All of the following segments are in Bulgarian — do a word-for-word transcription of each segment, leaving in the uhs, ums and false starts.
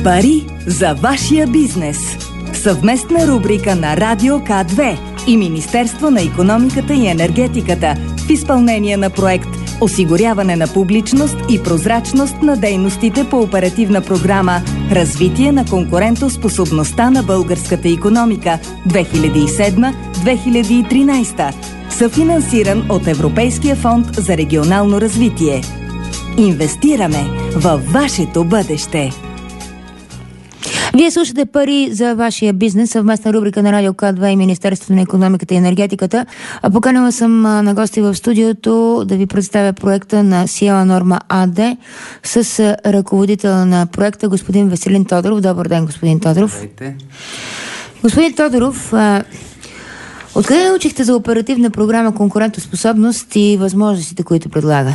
Пари за вашия бизнес. Съвместна рубрика на Радио К две и Министерство на икономиката и енергетиката в изпълнение на проект осигуряване на публичност и прозрачност на дейностите по оперативна програма Развитие на конкурентоспособността на българската икономика две хиляди и седма - две хиляди и тринадесета, съфинансиран от Европейския фонд за регионално развитие. Инвестираме във вашето бъдеще. Вие слушате Пари за вашия бизнес, съвместна рубрика на Радио К две и Министерството на икономиката и енергетиката. Поканила съм на гости в студиото да ви представя проекта на Сиела Норма АД с ръководител на проекта господин Веселин Тодоров. Добър ден, господин Тодоров. Здравейте. Господин Тодоров, откъде учихте за оперативна програма конкурентоспособност и възможностите, които предлага?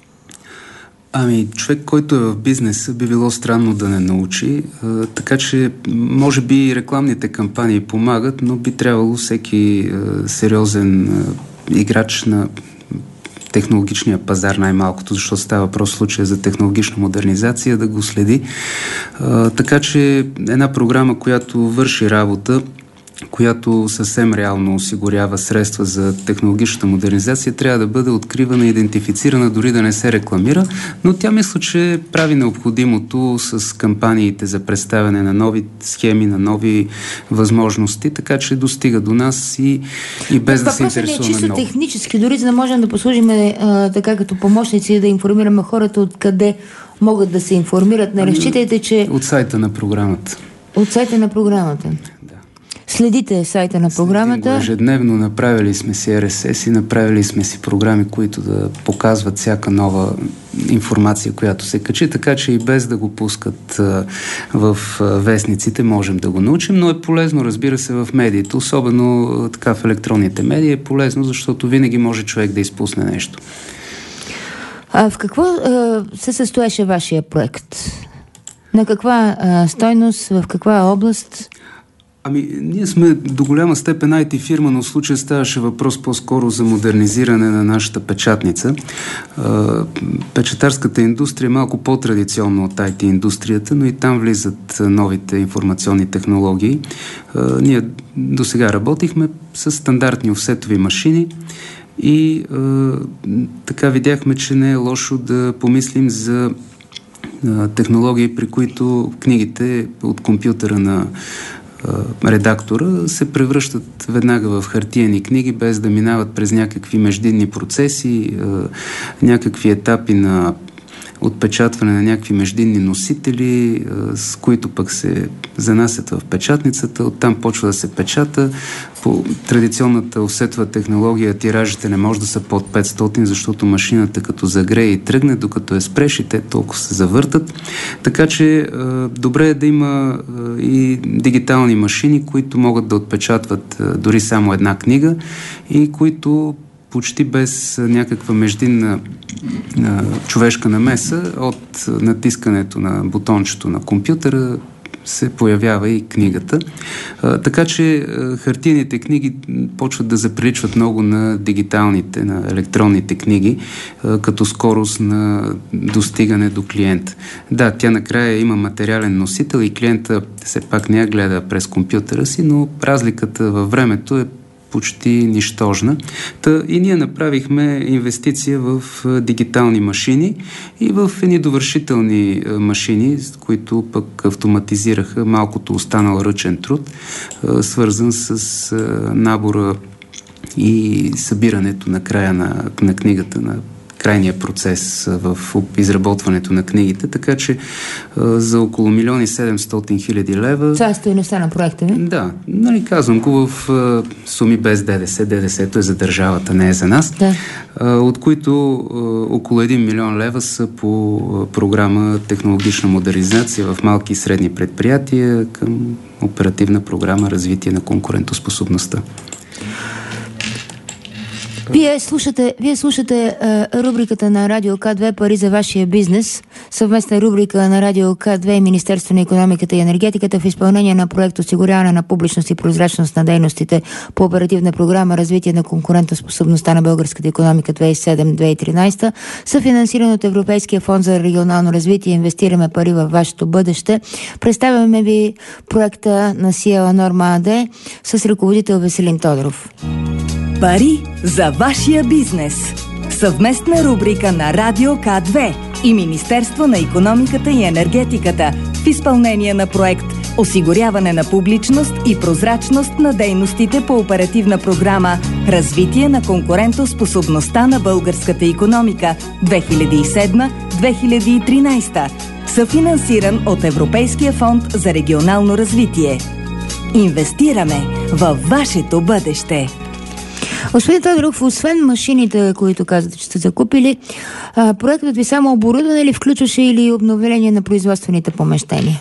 Ами, човек, който е в бизнеса, би било странно да не научи, а, така че може би рекламните кампании помагат, но би трябвало всеки а, сериозен а, играч на технологичния пазар най-малкото, защото става въпрос в случая за технологична модернизация, да го следи. А, така че една програма, която върши работа, която съвсем реално осигурява средства за технологичната модернизация, трябва да бъде откривана, идентифицирана, дори да не се рекламира, но тя мисля, че прави необходимото с кампаниите за представяне на нови схеми, на нови възможности, така че достига до нас и, и без да, да се интересуваме много. Въпросът е чисто технически, дори за да можем да послужим а, така като помощници да информираме хората откъде могат да се информират. Не разчитайте, че... От сайта на програмата. От сайта на програмата. Да. Следите сайта на програмата. Следим го ежедневно, направили сме си Ар Ес Ес и направили сме си програми, които да показват всяка нова информация, която се качи, така че и без да го пускат а, в а, вестниците можем да го научим, но е полезно, разбира се, в медиите, особено а, така в електронните медии е полезно, защото винаги може човек да изпусне нещо. А в какво а, се състоеше вашия проект? На каква а, стойност, в каква област? Ами, ние сме до голяма степен ай ти фирма, но в случая ставаше въпрос по-скоро за модернизиране на нашата печатница. А, печатарската индустрия е малко по-традиционна от ай ти индустрията, но и там влизат новите информационни технологии. А, ние до сега работихме с стандартни офсетови машини и а, така видяхме, че не е лошо да помислим за а, технологии, при които книгите от компютъра на редактора се превръщат веднага в хартиени книги, без да минават през някакви междинни процеси, някакви етапи на отпечатване на някакви междинни носители, с които пък се занасят в печатницата, оттам почва да се печата. По традиционната офсетова технология тиражите не може да са под петстотин, защото машината като загрее и тръгне, докато е спреш и те толкова се завъртат. Така че добре е да има и дигитални машини, които могат да отпечатват дори само една книга и които почти без някаква междинна а, човешка намеса от натискането на бутончето на компютъра се появява и книгата. А, така че а, хартиените книги почват да заприличват много на дигиталните, на електронните книги, а, като скорост на достигане до клиента. Да, тя накрая има материален носител и клиента все пак не я гледа през компютъра си, но разликата във времето е почти нищожна. Та и ние направихме инвестиция в дигитални машини и в едни довършителни машини, които пък автоматизираха малкото останал ръчен труд, свързан с набора и събирането на края на, на книгата, на крайния процес в изработването на книгите, така че а, за около милион и седемстотин хиляди лева... Това е стойността на проекта, не? Да, нали казвам го в а, суми без ДДС. ДДС-то е за държавата, не е за нас. Да. А, от които а, около един милион лева са по а, програма технологична модернизация в малки и средни предприятия към оперативна програма развитие на конкурентоспособността. Вие слушате, вие слушате а, рубриката на Радио К две "Пари за вашия бизнес", съвместна рубрика на Радио К две и Министерство на икономиката и енергетиката в изпълнение на проект "Осигуряване на публичност и прозрачност на дейностите по оперативна програма "Развитие на конкурентоспособността на българската икономика две хиляди и седем до две хиляди и тринадесета", съфинансиран от Европейския фонд за регионално развитие. Инвестираме пари във вашето бъдеще. Представяме ви проекта на Сиела Норма АД с ръководител Веселин Тодоров. Пари за вашия бизнес. Съвместна рубрика на Радио К две и Министерство на икономиката и енергетиката в изпълнение на проект "Осигуряване на публичност и прозрачност на дейностите по оперативна програма "Развитие на конкурентоспособността на българската икономика две хиляди и седма до две хиляди и тринадесета", съфинансиран от Европейския фонд за регионално развитие. Инвестираме във вашето бъдеще. Господин Тодоров, освен машините, които казвате, че сте закупили, а, проектът ви само оборудване ли включваше или обновление на производствените помещения?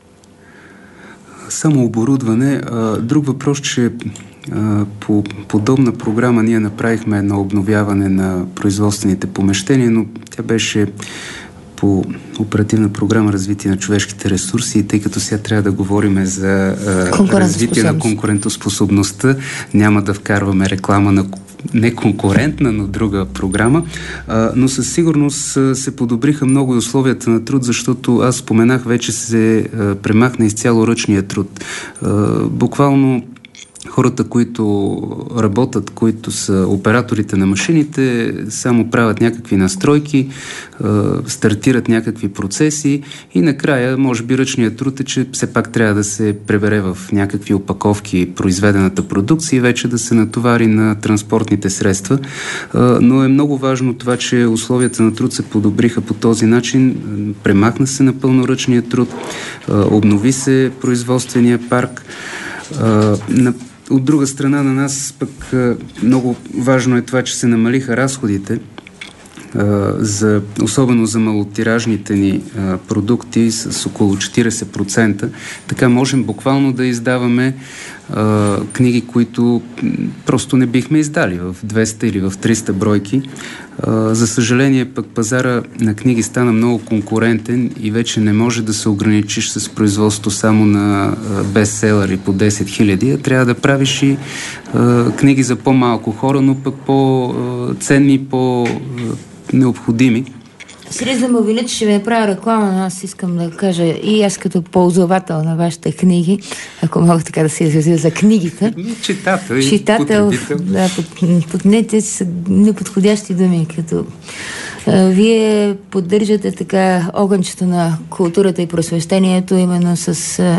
Само оборудване. Друг въпрос, че по подобна програма ние направихме едно обновяване на производствените помещения, но тя беше по оперативна програма "Развитие на човешките ресурси", и тъй като сега трябва да говорим за развитие на конкурентоспособността, няма да вкарваме реклама на не конкурентна, но друга програма, а, но със сигурност се подобриха много и условията на труд, защото аз споменах, вече се а, премахна изцяло ръчния труд. А, буквално хората, които работят, които са операторите на машините, само правят някакви настройки, стартират някакви процеси и накрая, може би, ръчният труд е, че все пак трябва да се пребере в някакви опаковки произведената продукция и вече да се натовари на транспортните средства. Но е много важно това, че условията на труд се подобриха по този начин. Премахна се напълно ръчният труд, обнови се производствения парк. На От друга страна, на нас пък много важно е това, че се намалиха разходите, за, особено за малотиражните ни а, продукти с около четиридесет процента. Така можем буквално да издаваме а, книги, които просто не бихме издали в двеста или в триста бройки. А, за съжаление, пък пазара на книги стана много конкурентен и вече не може да се ограничиш с производство само на а, бестселери по десет хиляди, а трябва да правиш и а, книги за по-малко хора, но пък по-ценни, по- необходими. Сега да му виня, че ще ви направя реклама, но аз искам да кажа и аз като ползвател на вашите книги, ако мога така да се изразя за книгите. Читател и Читател, потребител. Да, под, под не, са неподходящи думи, като а, вие поддържате така огънчето на културата и просвещението именно с а,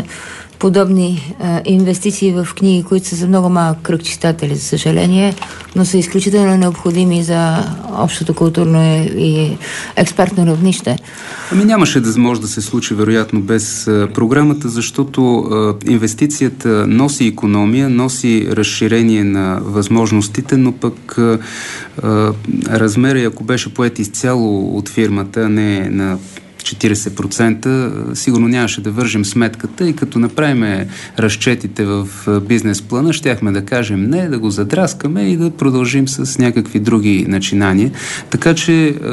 подобни а, инвестиции в книги, които са за много малък кръг читатели, за съжаление, но са изключително необходими за общото културно и експертно равнище. Ами нямаше да може да се случи вероятно без а, програмата, защото а, инвестицията носи икономия, носи разширение на възможностите, но пък а, а, размера, ако беше поет изцяло от фирмата, а не на четиридесет процента, сигурно нямаше да вържем сметката и като направим разчетите в бизнес плана, щяхме да кажем не, да го задраскаме и да продължим с някакви други начинания. Така че е,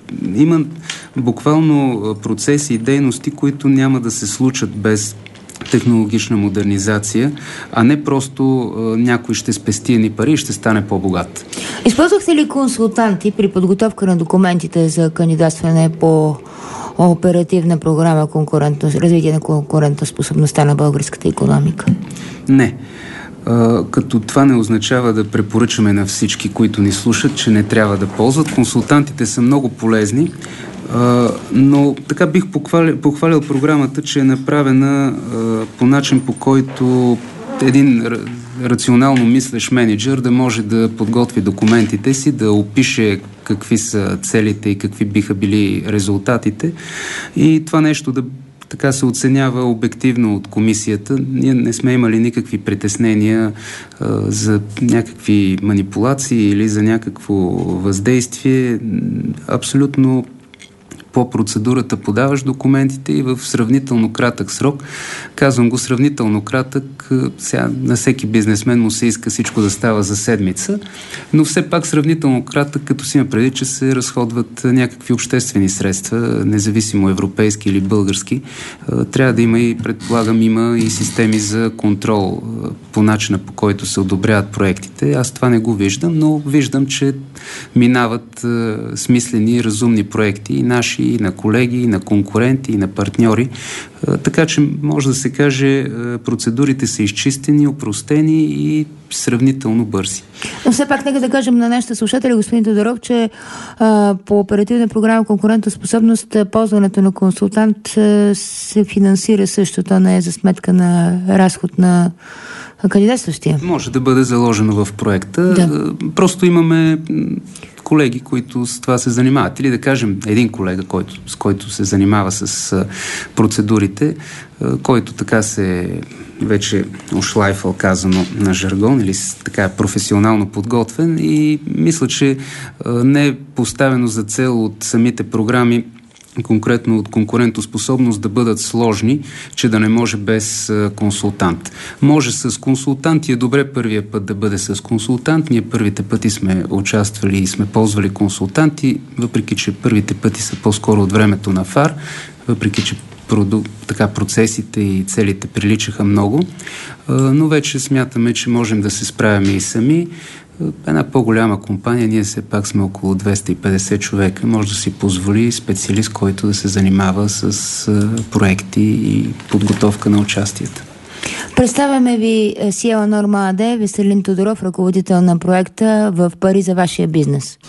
има буквално процеси и дейности, които няма да се случат без технологична модернизация, а не просто е, някой ще спести едни пари и ще стане по-богат. Използвахте ли консултанти при подготовка на документите за кандидатстване по оперативна програма "Развитие на конкурентоспособността на българската икономика"? Не. А, като това не означава да препоръчаме на всички, които ни слушат, че не трябва да ползват. Консултантите са много полезни, а, но така бих похвалил, похвалил програмата, че е направена а, по начин, по който един рационално мислещ менеджер да може да подготви документите си, да опише какви са целите и какви биха били резултатите и това нещо да така се оценява обективно от комисията. Ние не сме имали никакви притеснения а, за някакви манипулации или за някакво въздействие. Абсолютно по процедурата подаваш документите и в сравнително кратък срок. Казвам го сравнително кратък, сега на всеки бизнесмен му се иска всичко да става за седмица, но все пак сравнително кратък, като си има преди, че се разходват някакви обществени средства, независимо европейски или български. Трябва да има и, предполагам, има и системи за контрол по начина, по който се одобряват проектите. Аз това не го виждам, но виждам, че минават е, смислени и разумни проекти и наши, и на колеги, и на конкуренти, и на партньори. Е, така че може да се каже, е, процедурите са изчистени, опростени и сравнително бързи. Но все пак нека да кажем на нашите слушатели, господин Тодоров, че а, по оперативна програма конкурентоспособност ползването на консултант а, се финансира също. То не е за сметка на разход на кандидатстващия. Може да бъде заложено в проекта. Да. Просто имаме колеги, които с това се занимават. Или да кажем един колега, който, с който се занимава с а, процедурите, а, който така се вече ошлайфал, казано на жаргон, или така е професионално подготвен и мисля, че а, не е поставено за цел от самите програми, конкретно от конкурентоспособност, да бъдат сложни, че да не може без а, консултант. Може с консултант и е добре първия път да бъде с консултант. Ние първите пъти сме участвали и сме ползвали консултанти, въпреки че първите пъти са по-скоро от времето на ФАР, въпреки че проду... така процесите и целите приличаха много, а, но вече смятаме, че можем да се справяме и сами. Една по-голяма компания, ние все пак сме около двеста и петдесет човека, може да си позволи специалист, който да се занимава с а, проекти и подготовка на участията. Представяме ви Сиела Норма АД, Веселин Тодоров, ръководител на проекта в Пари за вашия бизнес.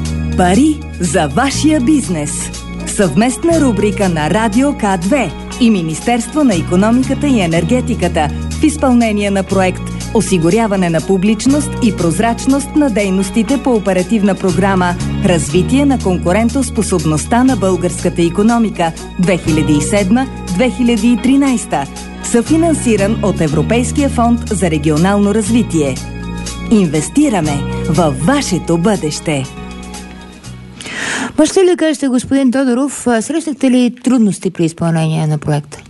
Пари за вашия бизнес. Съвместна рубрика на Радио К две и Министерство на икономиката и енергетиката в изпълнение на проект осигуряване на публичност и прозрачност на дейностите по оперативна програма Развитие на конкурентоспособността на българската икономика две хиляди и седма - две хиляди и тринадесета, съфинансиран от Европейския фонд за регионално развитие. Инвестираме във вашето бъдеще. Можете ли да кажете, господин Тодоров, срещнахте ли трудности при изпълнение на проекта?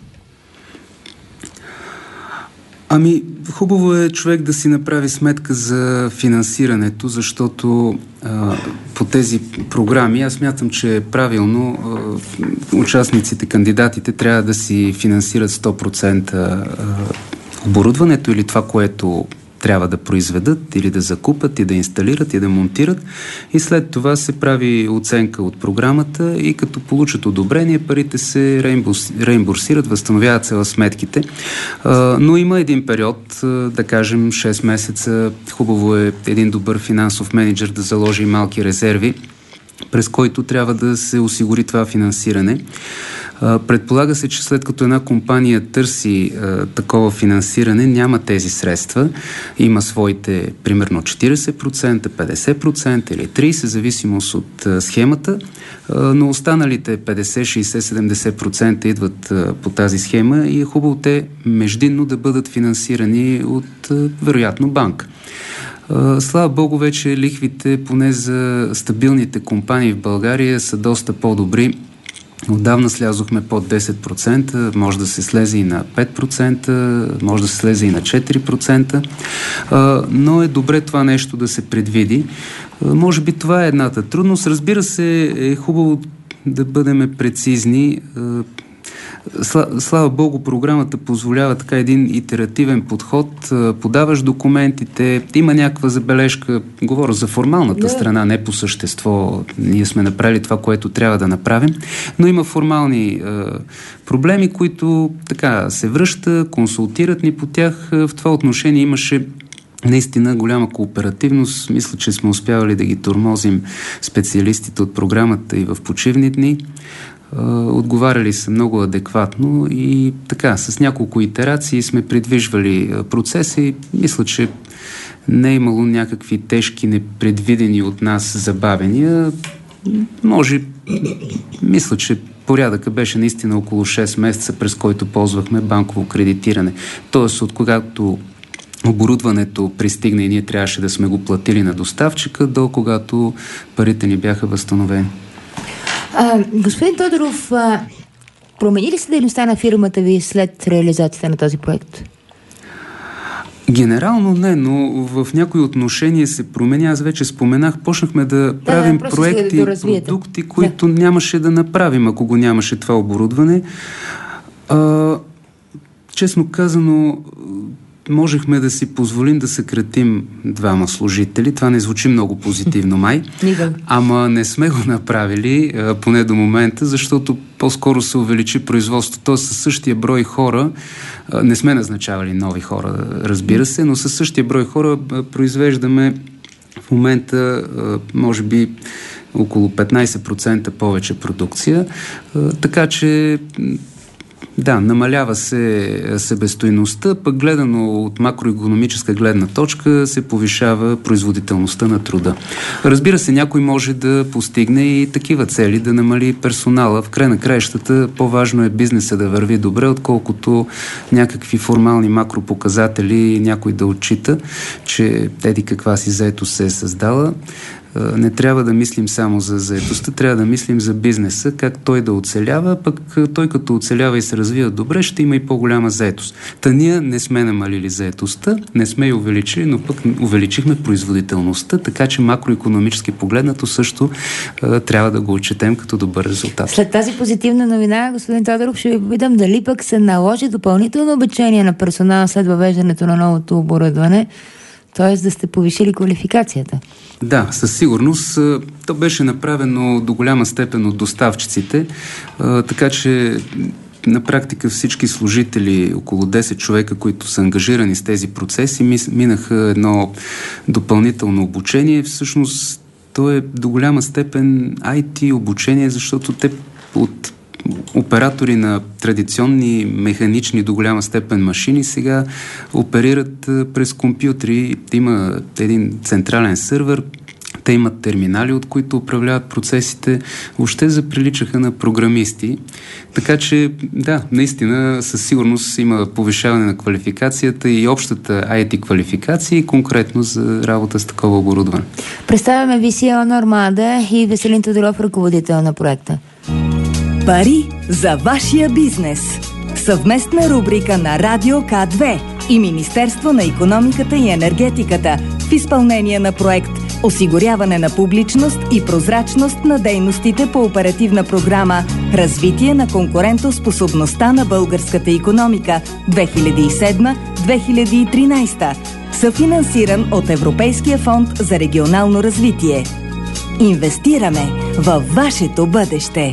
Ами, хубаво е човек да си направи сметка за финансирането, защото а, по тези програми аз смятам, че е правилно а, участниците, кандидатите трябва да си финансират сто процента а, оборудването или това, което трябва да произведат или да закупат и да инсталират и да монтират, и след това се прави оценка от програмата и като получат одобрение, парите се реимбурсират, възстановяват се в сметките. А, но има един период, да кажем шест месеца, хубаво е един добър финансов менеджер да заложи малки резерви, през който трябва да се осигури това финансиране. Предполага се, че след като една компания търси а, такова финансиране, няма тези средства. Има своите, примерно, четиридесет процента, петдесет процента или тридесет процента, зависимост от а, схемата, а, но останалите петдесет, шейсет, седемдесет процента идват а, по тази схема и е хубаво те междинно да бъдат финансирани от, а, вероятно, банка. Uh, слава Богу, вече лихвите, поне за стабилните компании в България, са доста по-добри. Отдавна слязохме под десет процента, може да се слезе и на пет процента, може да се слезе и на четири процента, uh, но е добре това нещо да се предвиди. Uh, може би това е едната трудност. Разбира се, е хубаво да бъдем прецизни. Uh, Слава Богу, програмата позволява така един итеративен подход. Подаваш документите, има някаква забележка, говоря за формалната да. страна, не по същество. Ние сме направили това, което трябва да направим, но има формални е, проблеми, които така се връща, консултират ни по тях. В това отношение имаше наистина голяма кооперативност. Мисля, че сме успявали да ги тормозим специалистите от програмата и в почивни дни. Отговаряли са много адекватно и така, с няколко итерации сме придвижвали процеса и мисля, че не е имало някакви тежки, непредвидени от нас забавения. Може, мисля, че порядъка беше наистина около шест месеца, през който ползвахме банково кредитиране. Тоест, от когато оборудването пристигна и ние трябваше да сме го платили на доставчика, до когато парите ни бяха възстановени. А, господин Тодоров, а, промени ли се дейността на фирмата ви след реализацията на този проект? Генерално не, но в някои отношения се променя. Аз вече споменах, почнахме да, да правим да, проекти и да продукти, които да. нямаше да направим, ако го нямаше това оборудване. А, честно казано, можехме да си позволим да съкратим двама служители. Това не звучи много позитивно, май. Ама не сме го направили, поне до момента, защото по-скоро се увеличи производството. Тоест със същия брой хора, не сме назначавали нови хора, разбира се, но със същия брой хора произвеждаме в момента, може би, около петнайсет процента повече продукция. Така че да, намалява се себестойността, пък гледано от макроекономическа гледна точка се повишава производителността на труда. Разбира се, някой може да постигне и такива цели, да намали персонала. В край на краищата по-важно е бизнеса да върви добре, отколкото някакви формални макропоказатели някой да отчита, че еди каква си заетост се е създала. Не трябва да мислим само за заетостта, трябва да мислим за бизнеса, как той да оцелява, пък той като оцелява и се развива добре, ще има и по-голяма заетост. Та ние не сме намалили заетостта, не сме я увеличили, но пък увеличихме производителността, така че макроекономически погледнато също а, трябва да го отчетем като добър резултат. След тази позитивна новина, господин Тодоров, ще ви попитам дали пък се наложи допълнително обучение на персонала след въвеждането на новото оборудване, т.е. да сте повишили квалификацията. Да, със сигурност. То беше направено до голяма степен от доставчиците, така че на практика всички служители, около десет човека, които са ангажирани с тези процеси, минаха едно допълнително обучение. Всъщност то е до голяма степен ай ти обучение, защото те от оператори на традиционни механични до голяма степен машини сега оперират през компютри. Има един централен сървър, те имат терминали, от които управляват процесите. Въобще заприличаха на програмисти. Така че, да, наистина със сигурност има повишаване на квалификацията и общата ай ти квалификация и конкретно за работа с такова оборудване. Представяме ви Си О Нормада и Веселин Тодоров, ръководител на проекта. Пари за вашия бизнес. Съвместна рубрика на Радио К две и Министерство на икономиката и енергетиката в изпълнение на проект осигуряване на публичност и прозрачност на дейностите по оперативна програма Развитие на конкурентоспособността на българската икономика две хиляди и седма - две хиляди и тринайсета, съфинансиран от Европейския фонд за регионално развитие. Инвестираме във вашето бъдеще.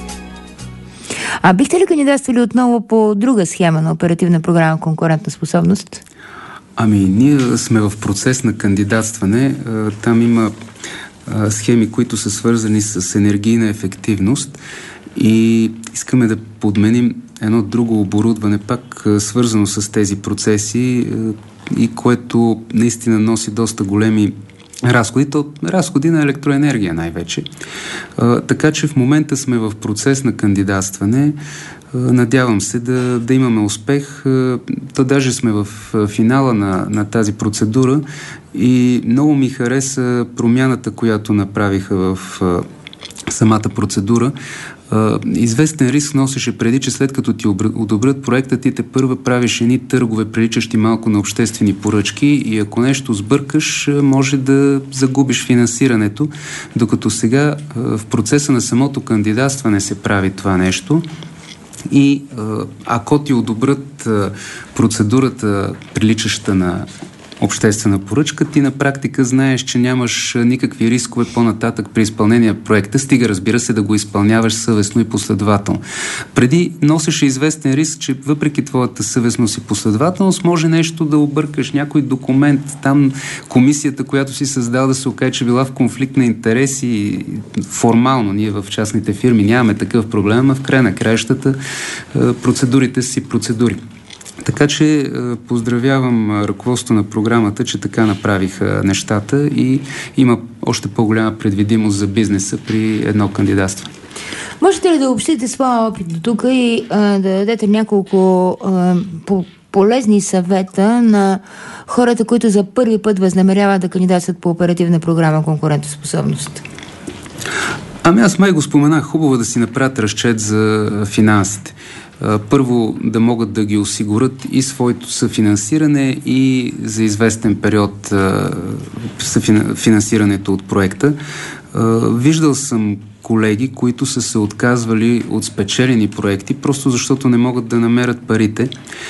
А бихте ли кандидатствали отново по друга схема на оперативна програма конкурентна способност? Ами, ние сме в процес на кандидатстване. Там има схеми, които са свързани с енергийна ефективност и искаме да подменим едно друго оборудване, пак свързано с тези процеси и което наистина носи доста големи разходи, то разходи на електроенергия най-вече. А, така че в момента сме в процес на кандидатстване. А, надявам се да, да имаме успех. А, то даже сме в финала на, на тази процедура и много ми хареса промяната, която направиха в а, самата процедура. Uh, известен риск носеше преди, че след като ти одобрят проекта, ти те първа правиш едни търгове, приличащи малко на обществени поръчки и ако нещо сбъркаш, може да загубиш финансирането, докато сега uh, в процеса на самото кандидатстване се прави това нещо. И uh, ако ти одобрят uh, процедурата, приличаща на обществена поръчка, ти на практика знаеш, че нямаш никакви рискове по-нататък при изпълнение на проекта, стига, разбира се, да го изпълняваш съвестно и последователно. Преди носеше известен риск, че въпреки твоята съвестност и последователност може нещо да объркаш, някой документ, там комисията, която си създал, да се окаже, че била в конфликт на интереси формално. Ние в частните фирми нямаме такъв проблем, а в края на краищата процедурите си процедури. Така че поздравявам ръководството на програмата, че така направиха нещата и има още по-голяма предвидимост за бизнеса при едно кандидатство. Можете ли да общите своя опит до тук и а, да дадете няколко а, по- полезни съвета на хората, които за първи път възнамеряват да кандидатстват по оперативна програма конкурентоспособност? Ами аз май го споменах, хубаво да си направят разчет за финансите. Първо да могат да ги осигурят и своето съфинансиране и за известен период финансирането от проекта. Виждал съм колеги, които са се отказвали от спечелени проекти, просто защото не могат да намерят парите.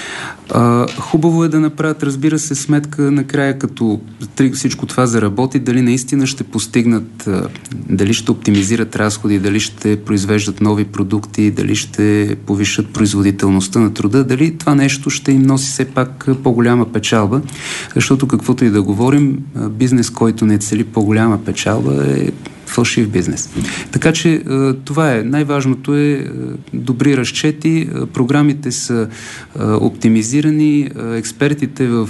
А, хубаво е да направят, разбира се, сметка накрая, като всичко това заработи, дали наистина ще постигнат, а, дали ще оптимизират разходи, дали ще произвеждат нови продукти, дали ще повишат производителността на труда, дали това нещо ще им носи все пак по-голяма печалба, защото каквото и да говорим, бизнес, който не цели по-голяма печалба, е фалшив бизнес. Така че това е. Най-важното е добри разчети, програмите са оптимизирани, експертите в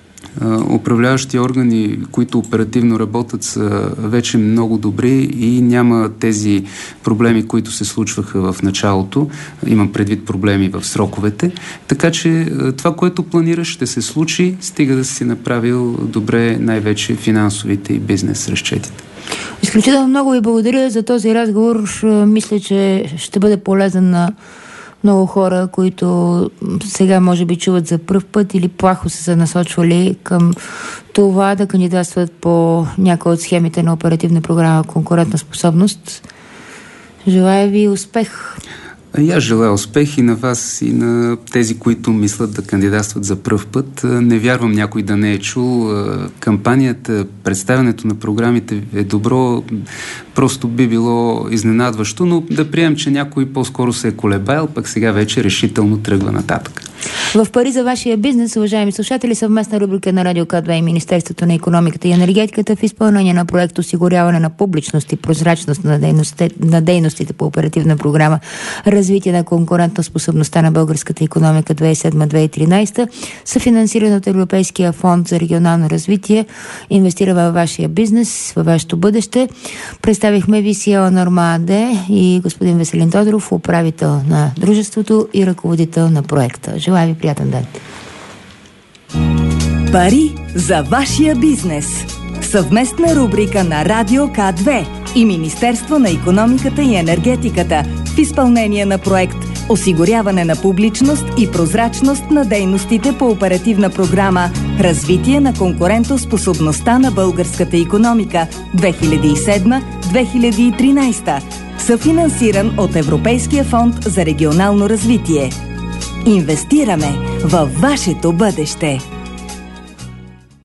управляващи органи, които оперативно работят, са вече много добри и няма тези проблеми, които се случваха в началото. Имам предвид проблеми в сроковете. Така че това, което планираш, ще се случи, стига да си направил добре най-вече финансовите и бизнес разчетите. Изключително много ви благодаря за този разговор. Мисля, че ще бъде полезен на много хора, които сега може би чуват за пръв път или плахо са се насочвали към това да кандидатстват по някои от схемите на оперативна програма Конкурентна способност. Желая ви успех! И аз желая успех и на вас, и на тези, които мислят да кандидатстват за пръв път. Не вярвам някой да не е чул. Кампанията, представянето на програмите е добро, просто би било изненадващо, но да приемем, че някой по-скоро се е колебаел, пък сега вече решително тръгва нататък. В пари за вашия бизнес, уважаеми слушатели, съвместна рубрика на Радио К две и Министерството на икономиката и енергетиката в изпълнение на проект осигуряване на публичност и прозрачност на дейностите, на дейностите по оперативна програма развитие на конкурентна способността на българската икономика две хиляди и седма - две хиляди и тринадесета, съфинансиран от Европейския фонд за регионално развитие, инвестира във вашия бизнес, във вашето бъдеще. Представихме ви си ела Норма АД и господин Веселин Тодоров, управител на дружеството и ръководител на проекта. Желая ви приятен ден! Пари за вашия бизнес. Съвместна рубрика на Радио К две и Министерство на икономиката и енергетиката в изпълнение на проект осигуряване на публичност и прозрачност на дейностите по оперативна програма развитие на конкурентоспособността на българската икономика две хиляди и седма - две хиляди и тринадесета, съфинансиран от Европейския фонд за регионално развитие. Инвестираме във вашето бъдеще.